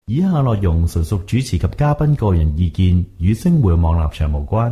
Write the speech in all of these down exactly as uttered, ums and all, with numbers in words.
以下內容純屬主持及嘉賓個人意見，與星匯網立場無關。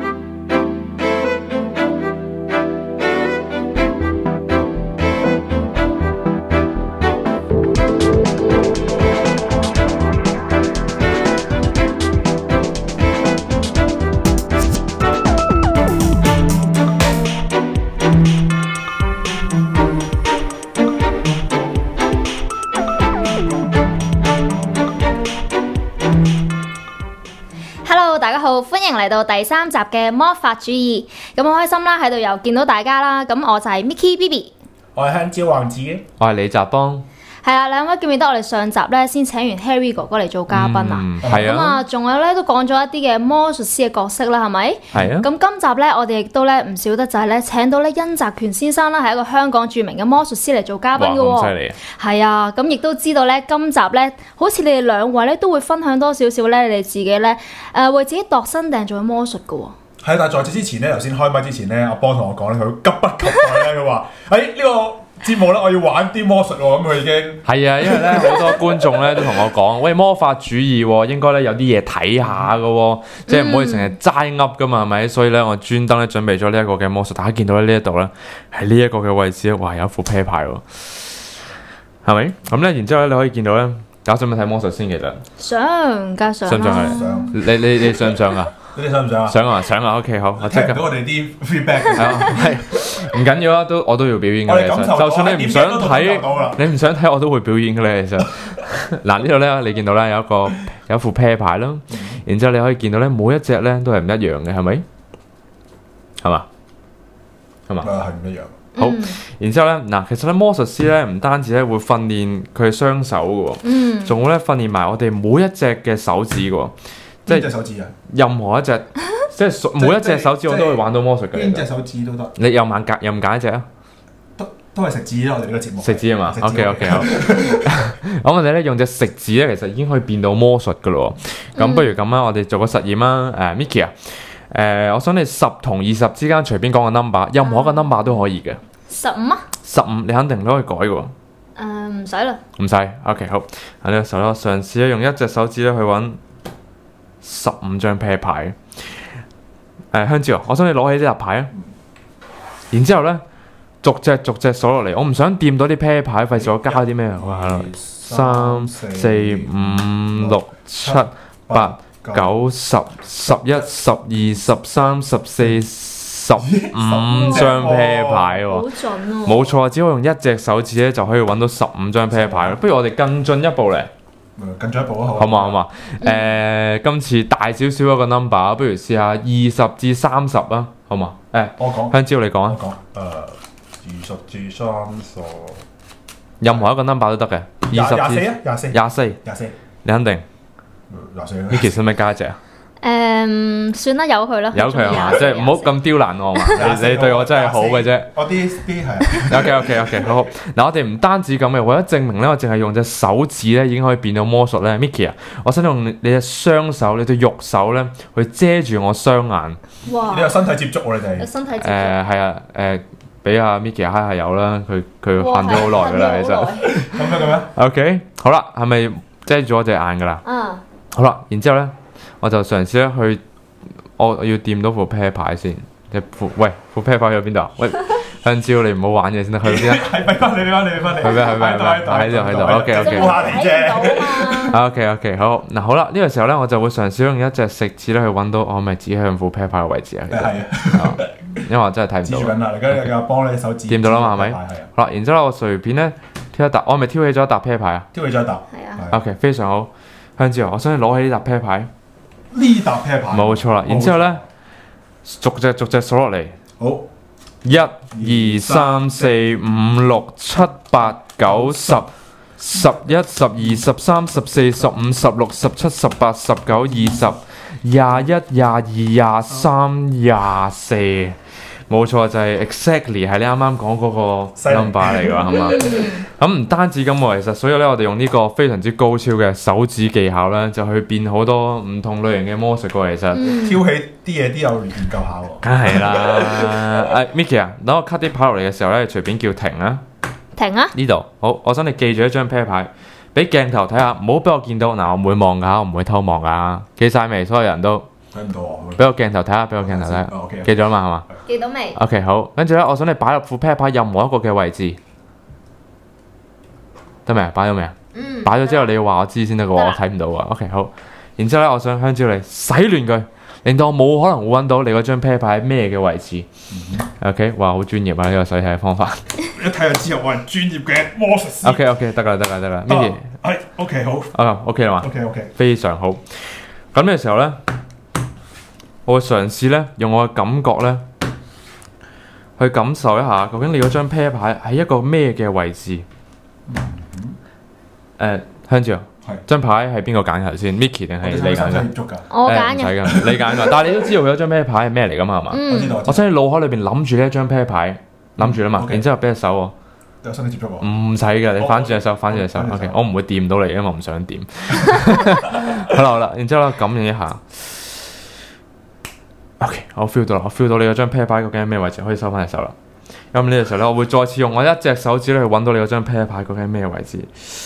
歡迎嚟到第三集嘅魔法主義，咁好開心啦，喺度又見到大家啦。咁我就係 Mickey B B， 我係香蕉王子， 我係李澤邦。 係啊，兩位記唔記得我哋上集咧先請完 Harry 哥哥嚟做嘉賓啊？ 係啊。 咁啊，仲有咧都講咗一啲嘅魔術師嘅角色啦，係咪？ 係啊。 咁今集咧，我哋亦都咧唔少得就係咧請到咧殷澤權先生啦，係一個香港著名嘅魔術師嚟做嘉賓嘅喎。 哇，咁犀利啊！ 係啊，咁亦都知道咧，今集咧好似你哋兩位咧都會分享多少少咧，你哋自己咧誒、呃、為自己度身訂做嘅魔術嘅喎。 係，但係在此之前咧，頭先開麥之前咧，阿波同我講咧，佢急不及待咧，佢話：誒呢個節目咧，我要玩啲魔術喎，咁佢已經係啊，因為咧好多觀眾咧都同我講，喂，魔法主義喎，應該咧有啲嘢睇下嘅喎，即係唔可以成日齋噏噶嘛，係咪？所以咧，我專登咧準備咗呢一個嘅魔術，大家見到咧呢一度咧喺呢一個嘅位置咧，哇，有一副啤牌喎，係咪？咁咧，然之後咧，你可以見到咧，大家想唔想睇魔術先？其實想，加上想唔想係？你你你想唔想啊？ 你哋想唔想啊？ 想啊，想啊 ，OK 好，我即刻。 聽唔到我哋啲 feedback 係唔緊要啊，都我都要表演嘅。其實就算你唔想睇，你唔想睇，我都會表演嘅咧。其實嗱呢度咧，你見到咧有一個有一副啤牌啦，然之後你可以見到咧，每一隻咧都係唔一樣嘅，係咪？係嘛？係嘛？ 係唔一樣。 好，然之後咧嗱，其實咧魔術師咧唔單止咧會訓練佢嘅雙手嘅，嗯，仲會咧訓練埋我哋每一隻嘅手指嘅。即係隻手指啊！任何一隻，即係每一隻手指我都會玩到魔術嘅。 邊隻手指都得。 你又揀又唔揀一隻啊？ 都都係食指啦，我哋呢個節目。食指啊嘛 ，OK OK 好。咁我哋咧用隻食指咧，其實已經可以變到魔術噶咯。咁、嗯、不如咁啦，我哋做個實驗啦。誒、uh, ，Mickey 啊，誒、uh, 我想你十同二十之間隨便講個 number，任何一個 number 都可以嘅。 十五啊？ 十五，你肯定都可以改嘅。 誒，唔使啦。唔使 ，OK 好。喺呢個時候咧，嘗試咧用一隻手指咧去揾十五張啤牌，誒、uh, 香蕉，我想你攞起呢沓牌啊，然之後咧逐隻逐隻數落嚟，我唔想掂到啲啤牌，費事我加啲咩啊？好啦，三四五六七八九十十一十二十三十四十五張啤牌喎，好準喎！ 冇錯，只可以用一隻手指咧就可以揾到十五張啤牌。不如我哋更進一步咧。 更進一步啊！ 好嘛好嘛，誒、呃，今次大少少一個 number， 不如試下二十至三十啊，好嘛？誒、欸， 我講， 香蕉你講啊。 我講，誒、呃，二十至三十， 任何一個 number 都得嘅。 廿廿四啊，廿四， 廿四， 廿四， 你肯定？ 廿四。 你其實咪加一隻啊？ 誒、嗯，算啦，由佢啦， 由佢係嘛，即係唔好咁刁難我嘛。你你對我真係好嘅啫。 我啲啲係。 OK OK OK， 好好。嗱，我哋唔單止咁嘅，為咗證明咧，我淨係用隻手指咧已經可以變到魔術咧。Mickey 啊，我想用你隻雙手，你對肉手咧去遮住我雙眼。 哇！ 你有身體接觸喎，你哋。 有身體接觸。 誒係啊，誒俾阿 Mickey 揩下油啦，佢佢瞓咗好耐噶啦，其實。 咁樣咁樣。 OK，好啦，係咪遮住我隻眼噶啦？ 嗯。 好啦，然之後咧，我就嘗試咧去。我要掂到副啤牌先，副喂副啤牌去邊度啊？喂，香蕉你唔好玩嘢先得，去邊啊？ 係咪翻你你翻你翻你？ 去咩去咩？喺度喺度 ，OK OK。 摸下你啫。 OK OK 好，嗱好啦，呢個時候咧，我就會嘗試用一隻食指咧去揾到我係咪指向副啤牌嘅位置啊？ 係啊， 因為我真係睇唔到。 指住緊啦，而家又幫你手指。 掂到啦嘛，係咪？好啦，然之後我隨便咧挑一沓，我係咪挑起咗一沓啤牌啊？ 挑起咗一沓。 係啊。 OK， 非常好，香蕉，我想你攞起呢沓啤牌。 呢沓啤牌。 冇錯啦，然之後咧。逐隻逐隻數落嚟， 好， 一、二、三、四、五、六、七、八、九、十、十一、十二、十三、十四、十五、十六、十七、十八、十九、二十、廿一、廿二、廿三、廿四。冇錯，就係 exactly 係你啱啱講嗰個 number 嚟㗎，係嘛？咁唔單止咁喎，其實所以咧，我哋用呢個非常之高超嘅手指技巧咧，就去變好多唔同類型嘅魔術㗎。其實、 嗯、挑起啲嘢，啲有研究下喎。 梗係啦，誒 Mickey 啊，等我 cut 啲牌落嚟嘅時候咧，隨便叫停啊！ 停啊！ 呢度好，我想你記住一張啤牌， 俾鏡頭睇下，唔好俾我見到。嗱，我唔會望㗎，我唔會偷望㗎。記晒未？所有人都睇唔到我。 俾個鏡頭睇下，俾個鏡頭睇下。 哦，OK， 記咗啦嘛，係嘛記到未？ ？OK，好。跟住咧，我想你擺入副 pair 牌任何一個嘅位置，得未啊？擺咗未啊？ 嗯。 擺咗之後，你要話我知先得嘅喎， 得啦我睇唔到啊。OK，好。然之後咧，我想香蕉你洗亂佢，令到我冇可能會揾到你嗰張 pair 牌喺咩嘅位置。OK，哇，好專業啊！呢個洗題嘅方法。 一睇就知我係專業嘅魔術師。 OK OK，得㗎啦，得㗎啦，得㗎啦。Micky， 係 OK 好。 啊 OK 啦嘛。 OK OK。 非常好。咁嘅時候咧，我會嘗試咧，用我嘅感覺咧，去感受一下，究竟你嗰張 pair 牌喺一個咩嘅位置？誒，香蕉， 係張牌係邊個揀頭先 ？Micky 定係你揀㗎？ 接觸㗎。 我揀嘅。 誒唔使㗎，你揀㗎。但係你都知道佢嗰張 pair 牌係咩嚟㗎嘛？係嘛？ 我知道。 我想喺腦海裏邊諗住呢一張 pair 牌，諗住啦嘛。 OK 然之後俾隻手我。 有身體接觸喎。 唔使嘅，你反轉隻手，反轉隻手。 反轉隻 OK， 手我唔會掂到你，因為我唔想掂。好啦好啦，然之後咧感應一下。OK，我 feel 到啦，我 feel 到你嗰張 pair 牌究竟喺咩位置，可以收翻隻手啦。咁呢個時候咧，我會再次用我一隻手指咧去揾到你嗰張 pair 牌究竟喺咩位置。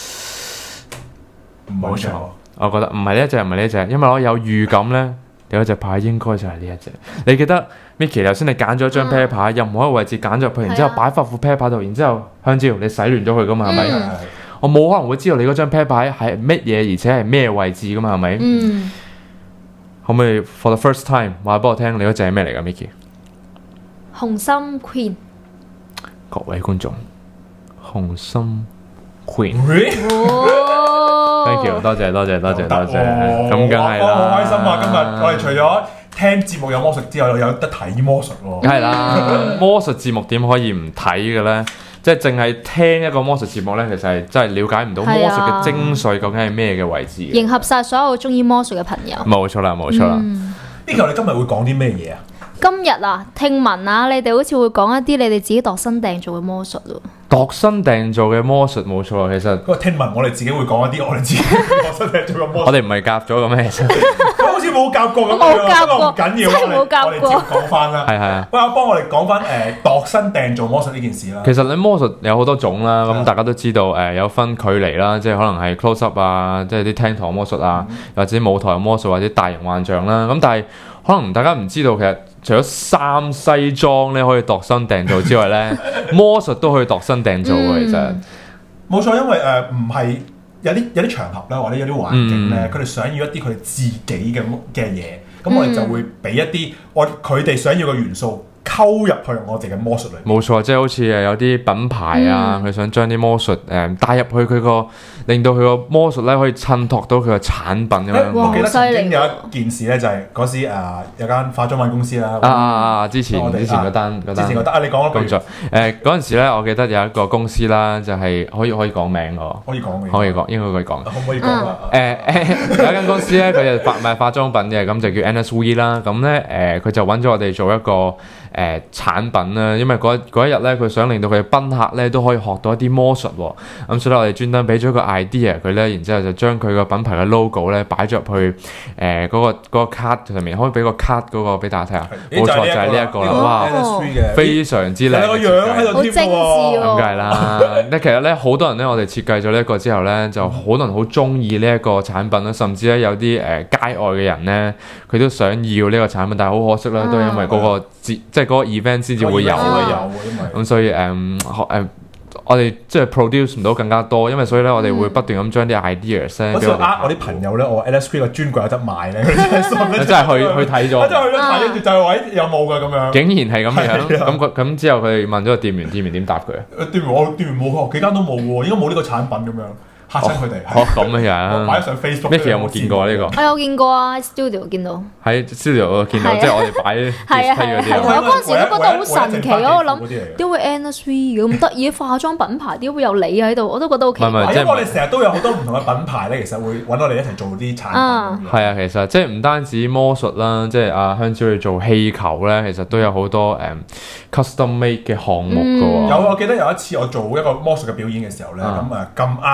冇錯。 我覺得唔係呢一隻，唔係呢一隻，因為我有預感咧，你嗰隻牌應該就係呢一隻。你記得 Micky 頭先你揀咗張 pair 牌，任何一個位置揀咗入去，然之後擺翻副 pair 牌度，然之後香蕉你洗亂咗佢噶嘛，係咪？ 係係我冇可能會知道你嗰張 pair 牌係乜嘢，而且係咩位置噶嘛，係咪？ 嗯。 可唔可以 for the first time 話俾我聽，你嗰隻係咩嚟噶 ，Micky？ 紅心 Queen。 各位觀眾，紅心 Queen。 哦。 Thank you， 多謝多謝多謝多謝， 哦咁梗係啦。 我好開心啊！今日我哋除咗聽節目有魔術之後，又有得睇魔術喎。 梗係啦，魔術節目點可以唔睇嘅咧？即係淨係聽一個魔術節目咧，其實係真係了解唔到魔術嘅精髓究竟係咩嘅位置嘅。 迎合晒所有中意魔術嘅朋友。 冇錯啦，冇錯啦。 嗯呢個我哋今日會講啲咩嘢啊？ 今日啊，聽聞啊，你哋好似會講一啲你哋自己度身訂做嘅魔術喎。 度身訂做嘅魔術冇錯，其實嗰個聽聞我哋自己會講一啲我哋自己度身訂做嘅魔術。 我哋唔係夾咗嘅咩？其實好似冇夾過咁樣， 冇夾過不過唔緊要， 真係冇夾過我哋我哋照講翻啦。 係係啊。 喂，幫我哋講翻誒度身訂做魔術呢件事啦。 其實你魔術有好多種啦，咁係大家都知道誒、呃、有分距離啦，即係可能係 close up 啊，即係啲廳堂魔術啊， 嗯、 或者舞台魔術或者大型幻象啦。咁但係可能大家唔知道，其實除咗衫西裝咧可以度身訂做之外咧，魔術都可以度身訂做嘅。其實冇錯，因為誒唔係有啲有啲場合啦，或者有啲環境咧，佢哋、嗯、想要一啲佢哋自己嘅嘅嘢，咁、嗯、我哋就會俾一啲我佢哋想要嘅元素。溝入去我哋嘅魔術裏面， 冇錯，即係好似誒有啲品牌啊，佢、嗯、想將啲魔術誒帶入去佢個，令到佢個魔術咧可以襯托到佢個產品咁樣。 我記得曾經有一件事咧，就係嗰時誒有間化妝品公司啦。 啊啊啊！之前之前嗰單嗰單， 之前嗰單啊，你講工作誒嗰陣時咧，我記得有一個公司啦，就係可以可以講名㗎。 可以講嘅， 可以講，應該可以講。 可唔可以講啊？ 誒誒有一間公司咧，佢就發賣化妝品嘅，咁就叫 N S V 啦。咁咧誒，佢就揾咗我哋做一個。誒、呃、產品啦，因為嗰一日咧，佢想令到佢嘅賓客咧都可以學到一啲魔術喎、哦，咁、嗯、所以我哋專登俾咗個 idea 佢咧，然之後就將佢個品牌嘅 logo 咧擺咗入去誒嗰、呃嗰個嗰、嗰個 card 上面，可以俾個 card 嗰個俾大家睇下，冇錯就係呢一個啦，哇，非常之靚， 個樣喺度添喎， 咁梗係啦。咧其實咧，好多人咧，我哋設計咗呢一個之後咧，就好多人好中意呢一個產品啦，甚至咧有啲誒、呃、街外嘅人咧，佢都想要呢個產品，但係好可惜啦，都係因為嗰、嗰個節即係嗰個 event 先至會有啊，咁所以誒誒、嗯嗯，我哋即係 produce 唔到更加多，因為所以咧，我哋會不斷咁將啲 ideas 咧， 嗰時我呃我啲朋友咧，我 L S P 個專櫃有得賣咧，真係去去睇咗， 真係去咗睇，跟住就係話有冇㗎咁樣， 竟然係咁樣，咁咁之後佢哋問咗個店員，店員點答佢啊？ 店員我店員冇，幾間都冇喎，應該冇呢個產品咁樣。嚇親佢哋， 哦咁嘅樣， 擺上 Facebook。 Micky 有冇見過呢個？ 我有見過啊 ，studio 見到。 喺 studio 見到，即係我哋擺 display 嗰啲。 我嗰陣時都覺得好神奇，我諗點會 N S V 咁得意嘅化妝品牌，點會有你喺度？我都覺得好奇怪。 因為我哋成日都有好多唔同嘅品牌咧，其實會揾我哋一齊做啲產品。 係啊，其實即係唔單止魔術啦，即係阿香蕉去做氣球咧，其實都有好多誒 custom made 嘅項目㗎喎。 有，我記得有一次我做一個魔術嘅表演嘅時候咧，咁誒咁啱嗰時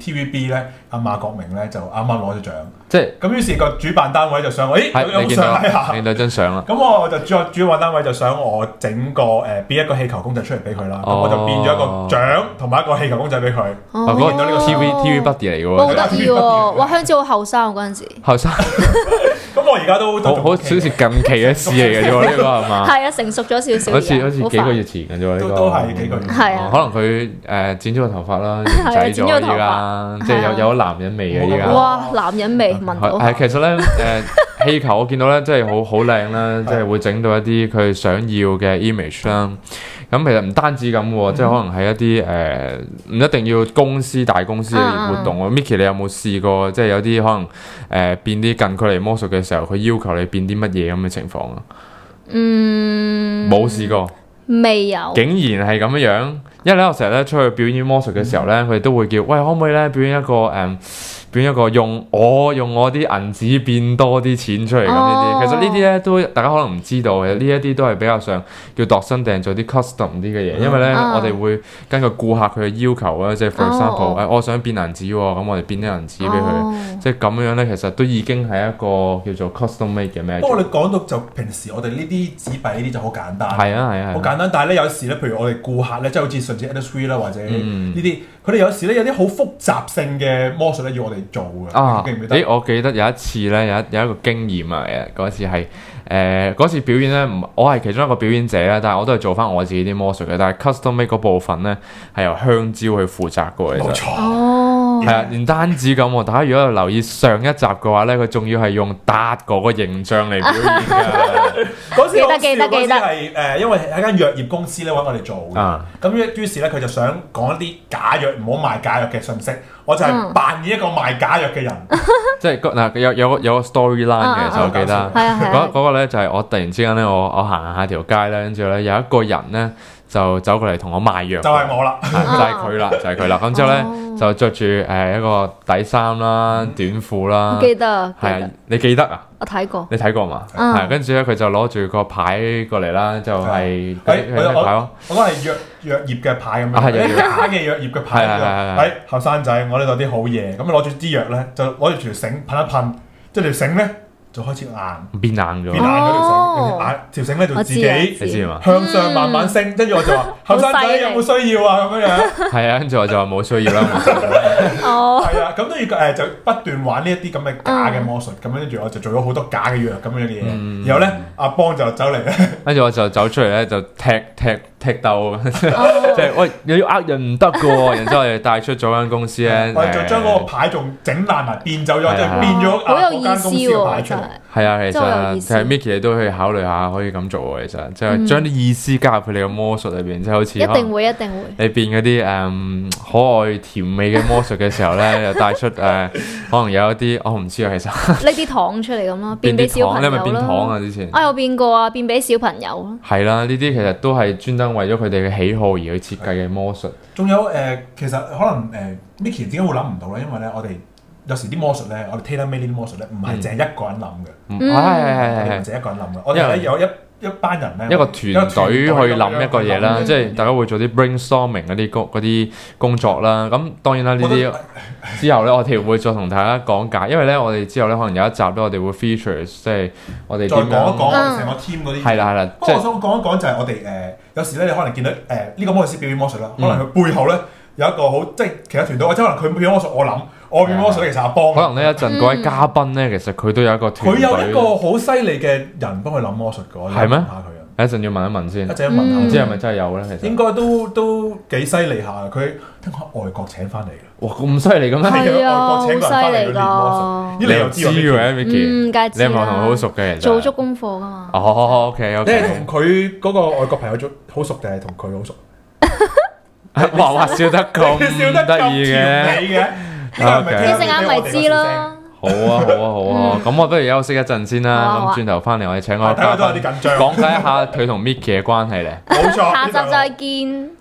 T V B 咧，阿馬國明咧就啱啱攞咗獎， 即係咁於是個主辦單位就想我，誒有冇係你見到相睇下？ 見到張相啦。 咁我就主主辦單位就想我整個誒變一個氣球公仔出嚟俾佢啦，咁哦我就變咗一個獎同埋一個氣球公仔俾佢。 哦啊，嗰見到呢個 T V T V buddy 嚟嘅哇好喎， 得意喎！哇，香蕉好後生嗰陣時， 後生咁我而家都好好好似近期嘅事嚟嘅啫喎，呢個係嘛？ 係啊，成熟咗少少。 好似好似幾個快月前嘅啫喎，呢個都都係幾個月。 係啊可能佢誒剪咗個頭髮啦， 係啊型仔咗剪咗個頭髮依家，即係係啊有有男人味嘅依家。 哇，男人味聞到。 係其實咧誒氣球我見到咧，真係好好靚啦，即係會整到一啲佢想要嘅 image 啦。咁其實唔單止咁喎，即係可能係一啲誒唔一定要公司大公司嘅活動喎。Micky 你有冇試過即係有啲可能誒變啲近距離魔術嘅時候，佢要求你變啲乜嘢咁嘅情況啊？ 嗯， 冇試過。 未有。 竟然係咁樣樣，因為咧我成日咧出去表演魔術嘅時候咧，佢哋都會叫喂，可唔可以咧表演一個誒、嗯、表演一個用我用我啲銀紙變多啲錢出嚟咁呢啲。 哦其實呢啲咧都大家可能唔知道嘅，呢一啲都係比較上叫度身訂做啲 custom 啲嘅嘢，因為咧、 哦我哋會根據顧客佢嘅要求啊，即係 for example 誒、 哦我想變銀紙喎，咁我哋變啲銀紙俾佢， 哦即係咁樣咧，其實都已經係一個叫做 custom made 嘅 magic。 不過你講到就平時我哋呢啲紙幣呢啲就好簡單， 係啊係啊係啊好簡單。但係咧有時咧，譬如我哋顧客咧，即係好似上次 Ed Three 啦，或者嗯呢啲，佢哋有時咧有啲好複雜性嘅魔術咧要我哋做嘅。 啊！ 記唔記得？ 咦，我記得有一次咧，有一有一個經驗啊，誒嗰次係誒嗰次表演咧，唔我係其中一個表演者啦，但係我都係做翻我自己啲魔術嘅，但係 custom make 嗰部分咧係由香蕉去負責嘅喎，其實冇錯。 哦， 係啊，唔單止咁喎，大家如果有留意上一集嘅話咧，佢仲要係用達嗰個形象嚟表演㗎。 嗰時記得記得記得係誒，因為係間藥業公司咧揾我哋做嘅， 啊咁於於是咧佢就想講一啲假藥唔好賣假藥嘅信息，我就係嗯扮演一個賣假藥嘅人。 即係嗰嗱有有個有個 storyline 嘅， 啊其實我記得啊係啊係啊嗰嗰個咧就係我突然之間咧，我我行下條街咧，跟住咧有一個人咧就走過嚟同我賣藥， 就係我啦。 係就係佢啦，就係佢啦。咁之後咧哦就着住誒一個底衫啦、短褲啦， 記得記係啊得，， 你記得啊？ 我睇過。 你睇過嘛？ 嗯係跟住咧佢就攞住個牌過嚟啦，就係嗰啲誒嗰啲咩牌咯？ 我講係藥藥業嘅牌咁樣， 啊係藥業假嘅藥業嘅牌。 係係係係誒後生仔，我呢度啲好嘢，咁攞住支藥咧，就攞住條繩噴一噴，即係條繩咧就開始硬。 變硬咗變硬，嗰條哦繩，硬條繩咧就自我知啊己你知嘛？ 向上慢慢升，跟住我就話後生仔有冇需要啊咁樣樣， 係啊，跟住我就話冇需要啦。冇需要哦， 係啊，咁都要誒就不斷玩呢一啲咁嘅假嘅魔術，咁跟住我就做咗好多假嘅藥咁樣嘅嘢，然後咧阿邦就走嚟咧， 跟住我就走出嚟咧，就踢踢踢鬥，即係喂你要呃人唔得嘅喎。然之後我哋帶出咗間公司咧， 我哋就將嗰個牌仲整爛埋變走咗，即係變咗好有意啊嗰間公司嘅思喎， 牌出嚟真係。。 係啊，其真係有意思實其實 Micky 你都可以考慮下，可以咁做喎。其實即係將啲意思加入佢哋嘅魔術裏邊，即係好似一可能定會，一定會。 你變嗰啲誒可愛甜美嘅魔術嘅時候咧，又帶出誒、呃可能有一啲我唔知啊，其實呢啲糖出嚟咁咯，變俾啲糖， 小朋友你係咪變糖啊？ 咯。 之前啊，有變過啊，變俾小朋友咯。 係啦，呢啲其實都係專登為咗佢哋嘅喜好而去設計嘅魔術。 仲有誒，其實可能誒 Micky 點解會諗唔到咧？因為咧我哋有時啲魔術咧，我哋 tailor made 呢啲魔術咧，唔係淨係一個人諗嘅。 嗯， 嗯係係係係係。 我哋唔止一個人諗嘅，我哋咧有一一班人咧， 一個團隊去諗一個嘢啦， 嗯即係大家會做啲 brainstorming 嗰啲工嗰啲工作啦。咁當然啦，呢啲之後咧，我哋會再同大家講解，因為咧，我哋之後咧可能有一集咧，我哋會 feature 即係我哋再講一點樣講我哋成個 team 嗰啲。 係啦係啦， 不即係過我想講一講就係我哋誒有時咧，你可能見到誒呢個魔術師表演魔術啦，可能佢背後咧有一個好即係其他團隊，或者可能佢表演魔術我諗，我表演魔術其實阿邦。 可能呢一陣嗰位嘉賓咧，其實佢都有一個團隊。 佢有一個好犀利嘅人幫佢諗魔術嘅，我係咩問下佢啊， 一陣要問一問先， 一陣問唔知下佢。 係咪真係有咧？其實應該都都幾犀利下，佢聽講外國請翻嚟嘅。 哇咁犀利嘅咩？ 係啊， 外好國請個人翻嚟犀利去練魔術㗎。 咦你又知知喎嘅 Micky， 嗯，梗係知你係咪同佢好啦。 熟嘅？其實做足功課㗎嘛。 哦，OK 你係 OK， 同佢嗰個外國朋友做好熟定係同佢好熟？ 哇哇笑得咁笑得咁得意嘅。 甜美嘅， 你隻眼咪知咯。 好啊好啊好啊，咁我不如休息一陣先啦。 好啊好啊咁轉頭翻嚟，我哋請我睇佢都有啲緊張。 講解一下佢同 Micky 嘅關係咧。 冇錯， 下集再見。